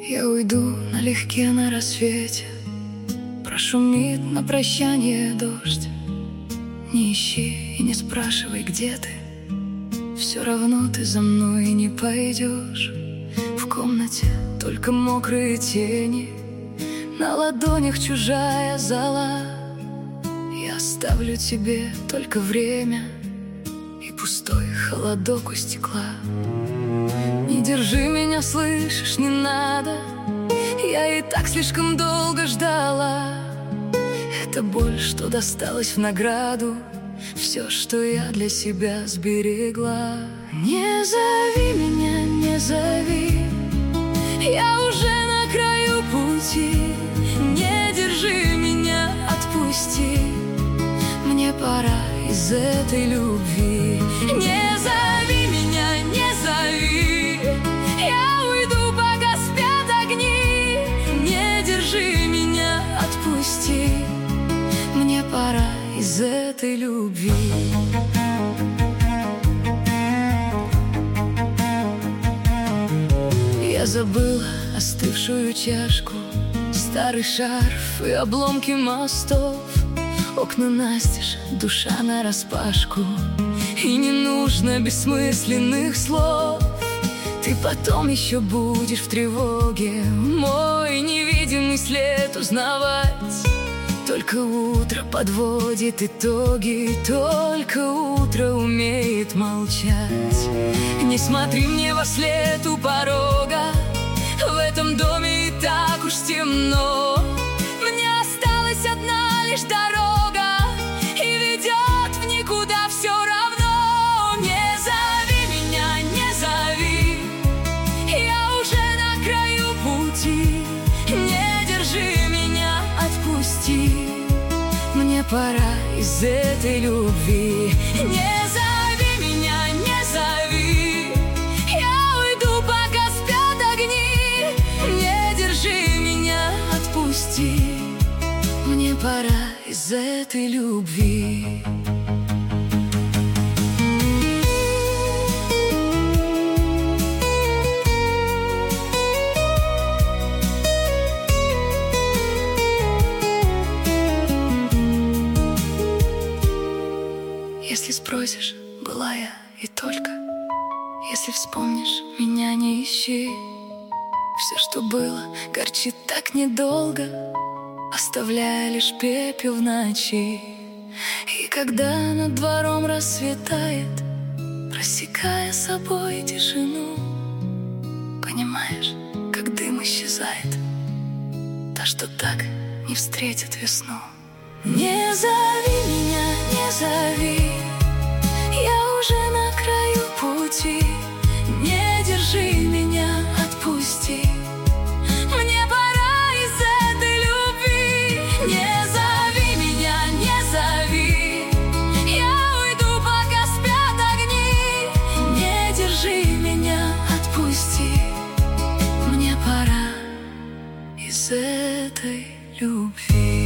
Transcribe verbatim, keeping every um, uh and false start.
Я уйду налегке на рассвете, прошумит на прощание дождь. Не ищи и не спрашивай, где ты, все равно ты за мной не пойдешь. В комнате только мокрые тени, на ладонях чужая зола. Я оставлю тебе только время и пустой холодок у стекла. Не держи меня, слышишь, не надо, я и так слишком долго ждала. Это боль, что досталась в награду, все, что я для себя сберегла. Не зови меня, не зови, я уже на краю пути. Не держи меня, отпусти, мне пора из этой любви. Не зови меня, не зови, я уйду, пока спят огни. Не держи меня, отпусти, мне пора из этой любви. Я забыла остывшую чашку, старый шарф и обломки мостов. Окна настежь, душа нараспашку, и не нужно бессмысленных слов. Ты потом еще будешь в тревоге мой невидимый след узнавать. Только утро подводит итоги, только утро умеет молчать. Не смотри мне во след у порога, в этом доме и так уж темно. Мне осталась одна лишь дорога, и ведет в никуда все равно. Не зови меня, не зови, я уже на краю пути. Не держи меня, отпусти, мне пора из этой любви. Не зови меня, не зови, я уйду, пока спят огни. Не держи меня, отпусти, мне пора из этой любви. Если спросишь, была я и только, если вспомнишь, меня не ищи. Все, что было, горчит так недолго, оставляя лишь пепел в ночи. И когда над двором рассветает, рассекая собой тишину, понимаешь, как дым исчезает, та, что так не встретит весну. Не зови меня, не зови, я уже на краю пути. Не держи меня, отпусти, мне пора из этой любви. Не зови меня, не зови, я уйду, пока спят огни. Не держи меня, отпусти, мне пора из этой любви.